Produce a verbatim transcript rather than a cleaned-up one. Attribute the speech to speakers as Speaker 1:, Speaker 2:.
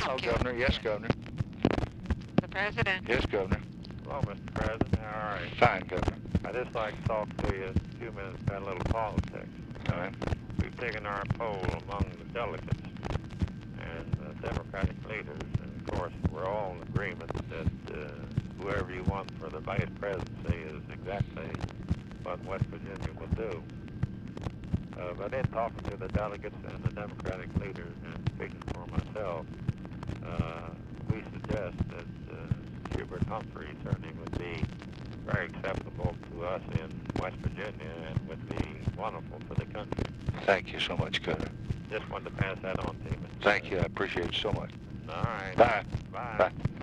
Speaker 1: hello,
Speaker 2: you.
Speaker 1: Governor. Yes, Governor.
Speaker 2: The President.
Speaker 1: Yes, Governor.
Speaker 3: Hello, Mister President. How are you?
Speaker 1: Fine, Governor.
Speaker 3: I'd just like to talk to you a few minutes about a little politics.
Speaker 1: All right.
Speaker 3: We've taken our poll among the delegates and the Democratic leaders, and of course we're all in agreement that uh, whoever you want for the vice presidency is exactly what West Virginia will do. Uh, but in talking to the delegates and the Democratic leaders and speaking for myself, uh, we suggest that uh, Hubert Humphrey certainly would be very acceptable to us in West Virginia and would be wonderful for the country.
Speaker 1: Thank you so much, Governor.
Speaker 3: Just wanted to pass that on to you, Mister
Speaker 1: Thank you. I appreciate it so much.
Speaker 3: All right.
Speaker 1: Bye.
Speaker 3: Bye.
Speaker 1: Bye.